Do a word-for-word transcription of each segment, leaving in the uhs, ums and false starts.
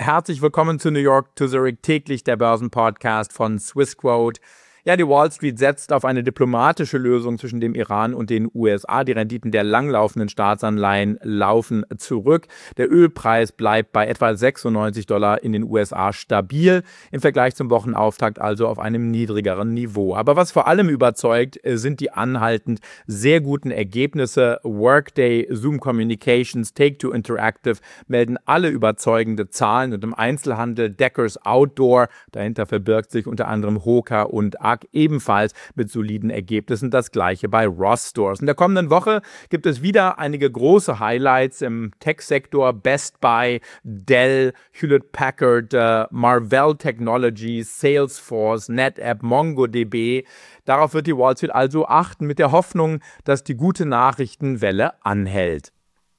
herzlich willkommen zu New York to Zurich, täglich der Börsenpodcast von Swissquote. Ja, die Wall Street setzt auf eine diplomatische Lösung zwischen dem Iran und den U S A. Die Renditen der langlaufenden Staatsanleihen laufen zurück. Der Ölpreis bleibt bei etwa sechsundneunzig Dollar in den U S A stabil, im Vergleich zum Wochenauftakt also auf einem niedrigeren Niveau. Aber was vor allem überzeugt, sind die anhaltend sehr guten Ergebnisse. Workday, Zoom Communications, Take-Two Interactive melden alle überzeugende Zahlen und im Einzelhandel Deckers Outdoor, dahinter verbirgt sich unter anderem Hoka und A R C, ebenfalls mit soliden Ergebnissen. Das gleiche bei Ross Stores. In der kommenden Woche gibt es wieder einige große Highlights im Tech-Sektor. Best Buy, Dell, Hewlett Packard, äh, Marvell Technologies, Salesforce, NetApp, MongoDB. Darauf wird die Wall Street also achten, mit der Hoffnung, dass die gute Nachrichtenwelle anhält.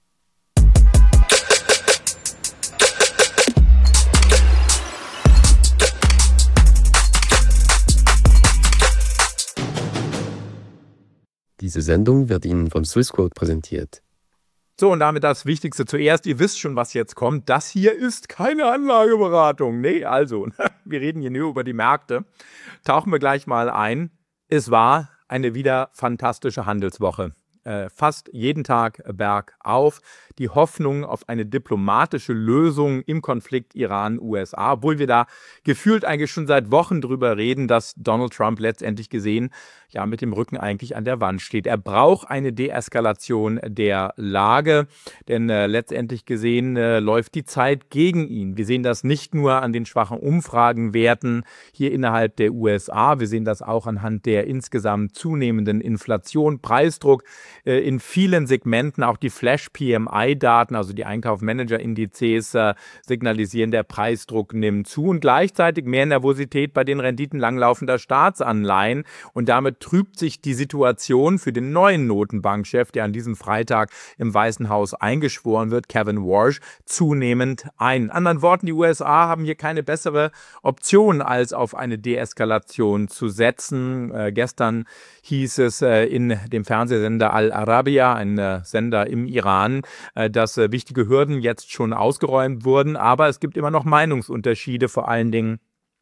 Diese Sendung wird Ihnen vom Swissquote präsentiert. So, und damit das Wichtigste zuerst. Ihr wisst schon, was jetzt kommt. Das hier ist keine Anlageberatung. Nee, also, wir reden hier nur über die Märkte. Tauchen wir gleich mal ein. Es war eine wieder fantastische Handelswoche. Äh, fast jeden Tag bergauf. Die Hoffnung auf eine diplomatische Lösung im Konflikt Iran-U S A, obwohl wir da gefühlt eigentlich schon seit Wochen drüber reden, dass Donald Trump letztendlich gesehen ja mit dem Rücken eigentlich an der Wand steht. Er braucht eine Deeskalation der Lage, denn äh, letztendlich gesehen äh, läuft die Zeit gegen ihn. Wir sehen das nicht nur an den schwachen Umfragenwerten hier innerhalb der U S A, wir sehen das auch anhand der insgesamt zunehmenden Inflation, Preisdruck äh, in vielen Segmenten, auch die Flash-P M I-Daten, also die Einkaufsmanager-Indizes, äh, signalisieren, der Preisdruck nimmt zu und gleichzeitig mehr Nervosität bei den Renditen langlaufender Staatsanleihen und damit trübt sich die Situation für den neuen Notenbankchef, der an diesem Freitag im Weißen Haus eingeschworen wird, Kevin Warsh, zunehmend ein. In anderen Worten, die U S A haben hier keine bessere Option, als auf eine Deeskalation zu setzen. Äh, gestern hieß es äh, in dem Fernsehsender Al Arabiya, ein äh, Sender im Iran, äh, dass äh, wichtige Hürden jetzt schon ausgeräumt wurden, aber es gibt immer noch Meinungsunterschiede, vor allen Dingen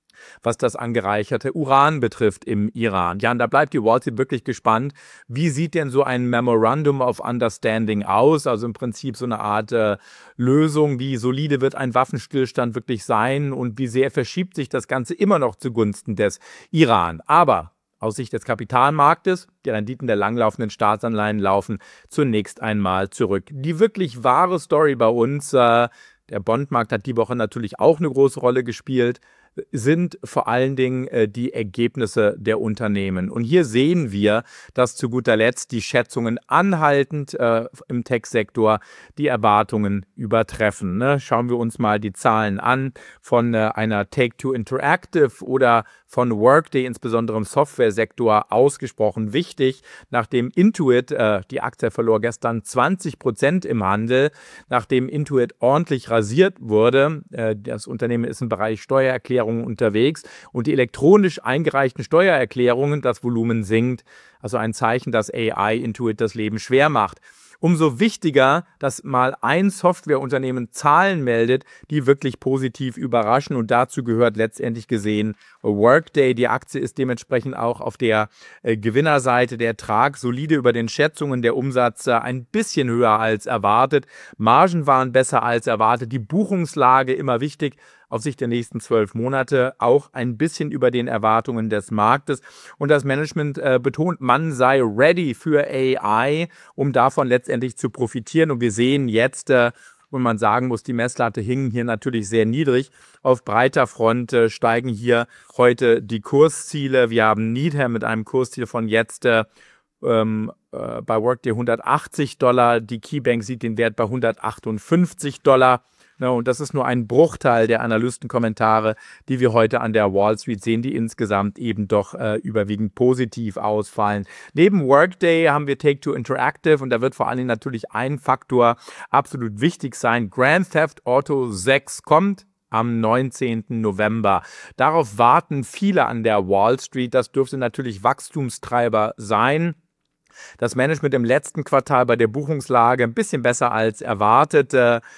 was das angereicherte Uran betrifft im Iran. Ja, und da bleibt die Wall Street wirklich gespannt. Wie sieht denn so ein Memorandum of Understanding aus? Also im Prinzip so eine Art äh, Lösung. Wie solide wird ein Waffenstillstand wirklich sein und wie sehr verschiebt sich das Ganze immer noch zugunsten des Iran? Aber aus Sicht des Kapitalmarktes, die Renditen der langlaufenden Staatsanleihen laufen zunächst einmal zurück. Die wirklich wahre Story bei uns, äh, der Bondmarkt hat die Woche natürlich auch eine große Rolle gespielt, sind vor allen Dingen äh, die Ergebnisse der Unternehmen. Und hier sehen wir, dass zu guter Letzt die Schätzungen anhaltend äh, im Tech-Sektor die Erwartungen übertreffen. Ne? Schauen wir uns mal die Zahlen an von äh, einer Take-Two Interactive oder von Workday, insbesondere im Software-Sektor, ausgesprochen wichtig. Nachdem Intuit, äh, die Aktie verlor gestern zwanzig Prozent im Handel, nachdem Intuit ordentlich rasiert wurde, äh, das Unternehmen ist im Bereich Steuererklärung unterwegs und die elektronisch eingereichten Steuererklärungen, das Volumen sinkt, also ein Zeichen, dass A I Intuit das Leben schwer macht. Umso wichtiger, dass mal ein Softwareunternehmen Zahlen meldet, die wirklich positiv überraschen. Und dazu gehört letztendlich gesehen Workday. Die Aktie ist dementsprechend auch auf der äh, Gewinnerseite. Der Ertrag solide über den Schätzungen, der Umsatz äh, ein bisschen höher als erwartet. Margen waren besser als erwartet. Die Buchungslage, immer wichtig, auf Sicht der nächsten zwölf Monate auch ein bisschen über den Erwartungen des Marktes. Und das Management äh, betont, man sei ready für A I, um davon letztendlich zu profitieren. Und wir sehen jetzt, äh, wo man sagen muss, die Messlatte hing hier natürlich sehr niedrig. Auf breiter Front äh, steigen hier heute die Kursziele. Wir haben Needham mit einem Kursziel von jetzt äh, ähm, äh, bei Workday hundertachtzig Dollar. Die KeyBank sieht den Wert bei hundertachtundfünfzig Dollar. Ja, und das ist nur ein Bruchteil der Analystenkommentare, die wir heute an der Wall Street sehen, die insgesamt eben doch äh, überwiegend positiv ausfallen. Neben Workday haben wir Take-Two Interactive und da wird vor allen Dingen natürlich ein Faktor absolut wichtig sein. Grand Theft Auto sechs kommt am neunzehnten November. Darauf warten viele an der Wall Street. Das dürfte natürlich Wachstumstreiber sein. Das Management im letzten Quartal bei der Buchungslage ein bisschen besser als erwartet.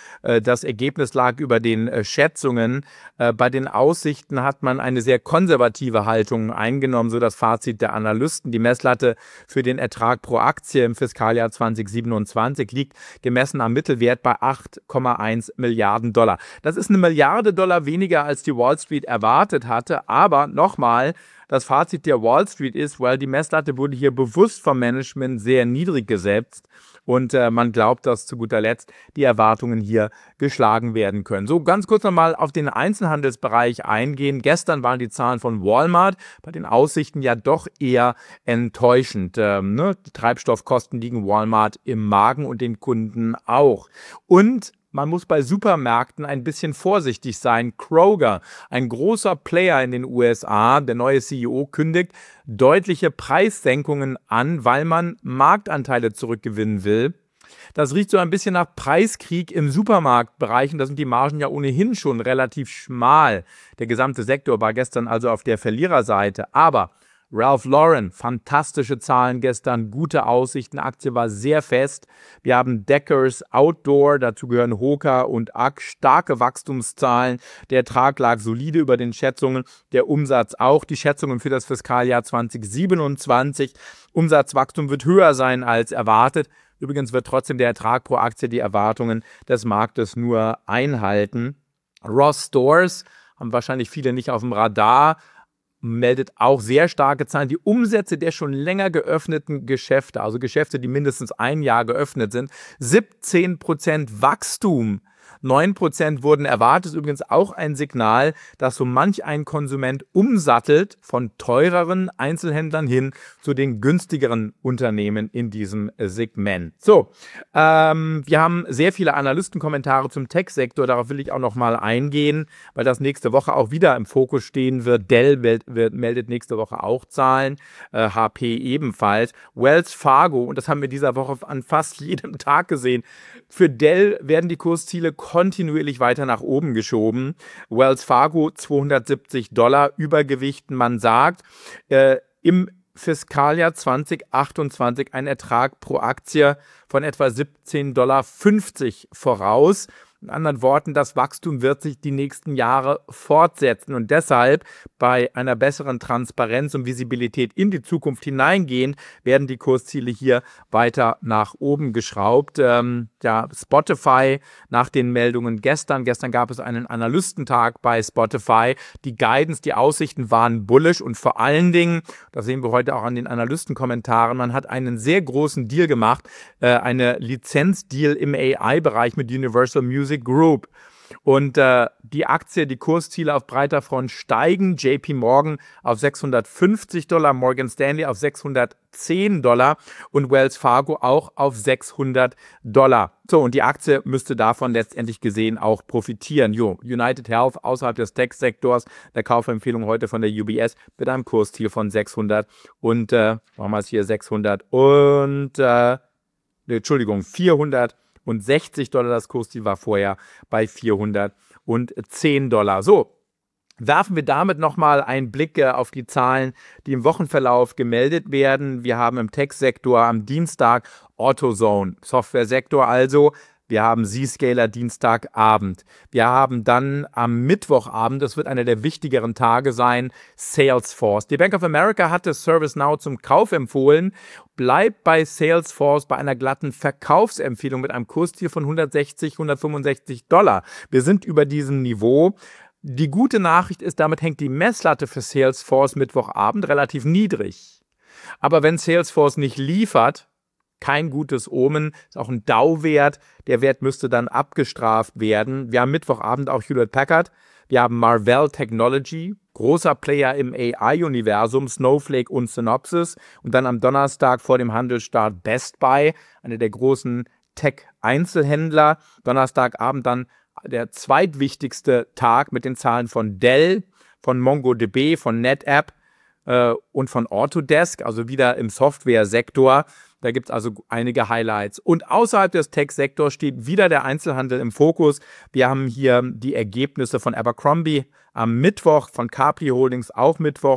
Das Ergebnis lag über den Schätzungen. Bei den Aussichten hat man eine sehr konservative Haltung eingenommen, so das Fazit der Analysten. Die Messlatte für den Ertrag pro Aktie im Fiskaljahr zwanzig siebenundzwanzig liegt gemessen am Mittelwert bei acht Komma eins Milliarden Dollar. Das ist eine Milliarde Dollar weniger, als die Wall Street erwartet hatte. Aber nochmal, das Fazit der Wall Street ist, weil die Messlatte wurde hier bewusst vom Management sehr niedrig gesetzt und äh, man glaubt, dass zu guter Letzt die Erwartungen hier geschlagen werden können. So, ganz kurz nochmal auf den Einzelhandelsbereich eingehen. Gestern waren die Zahlen von Walmart bei den Aussichten ja doch eher enttäuschend. Ähm, ne? Die Treibstoffkosten liegen Walmart im Magen und den Kunden auch. Und man muss bei Supermärkten ein bisschen vorsichtig sein. Kroger, ein großer Player in den U S A, der neue C E O, kündigt deutliche Preissenkungen an, weil man Marktanteile zurückgewinnen will. Das riecht so ein bisschen nach Preiskrieg im Supermarktbereich und da sind die Margen ja ohnehin schon relativ schmal. Der gesamte Sektor war gestern also auf der Verliererseite. Aber Ralph Lauren, fantastische Zahlen gestern, gute Aussichten, Aktie war sehr fest. Wir haben Deckers, Outdoor, dazu gehören Hoka und A K, starke Wachstumszahlen. Der Ertrag lag solide über den Schätzungen, der Umsatz auch. Die Schätzungen für das Fiskaljahr zwanzig siebenundzwanzig, Umsatzwachstum wird höher sein als erwartet. Übrigens wird trotzdem der Ertrag pro Aktie die Erwartungen des Marktes nur einhalten. Ross Stores haben wahrscheinlich viele nicht auf dem Radar, meldet auch sehr starke Zahlen. Die Umsätze der schon länger geöffneten Geschäfte, also Geschäfte, die mindestens ein Jahr geöffnet sind, siebzehn Prozent Wachstum. neun Prozent wurden erwartet, ist übrigens auch ein Signal, dass so manch ein Konsument umsattelt von teureren Einzelhändlern hin zu den günstigeren Unternehmen in diesem Segment. So, ähm, wir haben sehr viele Analystenkommentare zum Tech-Sektor, darauf will ich auch noch mal eingehen, weil das nächste Woche auch wieder im Fokus stehen wird. Dell wird, wird, meldet nächste Woche auch Zahlen, äh, H P ebenfalls. Wells Fargo, und das haben wir dieser Woche an fast jedem Tag gesehen, für Dell werden die Kursziele kontinuierlich weiter nach oben geschoben. Wells Fargo zweihundertsiebzig Dollar Übergewichten. Man sagt, äh, im Fiskaljahr zwanzig achtundzwanzig ein Ertrag pro Aktie von etwa siebzehn Komma fünfzig Dollar voraus. In anderen Worten, das Wachstum wird sich die nächsten Jahre fortsetzen und deshalb bei einer besseren Transparenz und Visibilität in die Zukunft hineingehen, werden die Kursziele hier weiter nach oben geschraubt. Ähm, ja, Spotify nach den Meldungen gestern, gestern gab es einen Analystentag bei Spotify. Die Guidance, die Aussichten waren bullish und vor allen Dingen, das sehen wir heute auch an den Analystenkommentaren, man hat einen sehr großen Deal gemacht, äh, eine Lizenzdeal im A I-Bereich mit Universal Music Group. Und äh, die Aktie, die Kursziele auf breiter Front steigen. J P Morgan auf sechshundertfünfzig Dollar, Morgan Stanley auf sechshundertzehn Dollar und Wells Fargo auch auf sechshundert Dollar. So, und die Aktie müsste davon letztendlich gesehen auch profitieren. Jo, United Health außerhalb des Tech-Sektors, der Kaufempfehlung heute von der U B S mit einem Kursziel von sechshundert und, äh, machen wir es hier, sechshundert und, äh, Entschuldigung, vierhundert und sechzig Dollar, das Kursziel war vorher bei vierhundertzehn Dollar. So, werfen wir damit nochmal einen Blick äh, auf die Zahlen, die im Wochenverlauf gemeldet werden. Wir haben im Tech-Sektor am Dienstag AutoZone, Software-Sektor also. Wir haben Zscaler Dienstagabend. Wir haben dann am Mittwochabend, das wird einer der wichtigeren Tage sein, Salesforce. Die Bank of America hatte ServiceNow zum Kauf empfohlen, bleibt bei Salesforce bei einer glatten Verkaufsempfehlung mit einem Kursziel von hundertsechzig, hundertfünfundsechzig Dollar. Wir sind über diesem Niveau. Die gute Nachricht ist, damit hängt die Messlatte für Salesforce Mittwochabend relativ niedrig. Aber wenn Salesforce nicht liefert, kein gutes Omen, ist auch ein Dauwert. Der Wert müsste dann abgestraft werden. Wir haben Mittwochabend auch Hewlett Packard. Wir haben Marvell Technology, großer Player im A I-Universum, Snowflake und Synopsys. Und dann am Donnerstag vor dem Handelsstart Best Buy, einer der großen Tech-Einzelhändler. Donnerstagabend dann der zweitwichtigste Tag mit den Zahlen von Dell, von MongoDB, von NetApp äh, und von Autodesk, also wieder im Software-Sektor. Da gibt es also einige Highlights. Und außerhalb des Tech-Sektors steht wieder der Einzelhandel im Fokus. Wir haben hier die Ergebnisse von Abercrombie am Mittwoch, von Capri Holdings auch Mittwoch.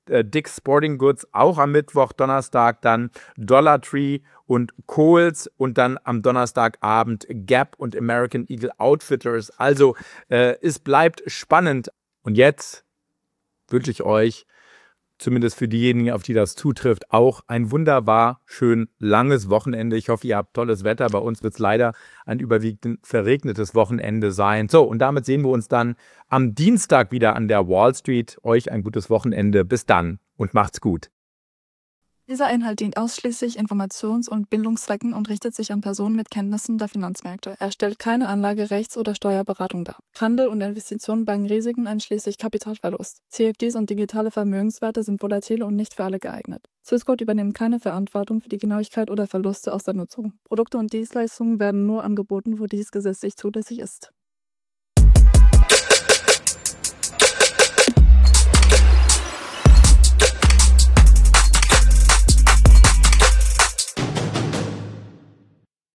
äh, Dick's Sporting Goods auch am Mittwoch, Donnerstag dann Dollar Tree und Kohl's und dann am Donnerstagabend Gap und American Eagle Outfitters. Also äh, es bleibt spannend. Und jetzt wünsche ich euch, zumindest für diejenigen, auf die das zutrifft, auch ein wunderbar schön langes Wochenende. Ich hoffe, ihr habt tolles Wetter. Bei uns wird es leider ein überwiegend verregnetes Wochenende sein. So, und damit sehen wir uns dann am Dienstag wieder an der Wall Street. Euch ein gutes Wochenende. Bis dann und macht's gut. Dieser Inhalt dient ausschließlich Informations- und Bildungszwecken und richtet sich an Personen mit Kenntnissen der Finanzmärkte. Er stellt keine Anlage-, Rechts- oder Steuerberatung dar. Handel und Investitionen bergen Risiken einschließlich Kapitalverlust. C F Ds und digitale Vermögenswerte sind volatil und nicht für alle geeignet. Swissquote übernimmt keine Verantwortung für die Genauigkeit oder Verluste aus der Nutzung. Produkte und Dienstleistungen werden nur angeboten, wo dies gesetzlich zulässig ist.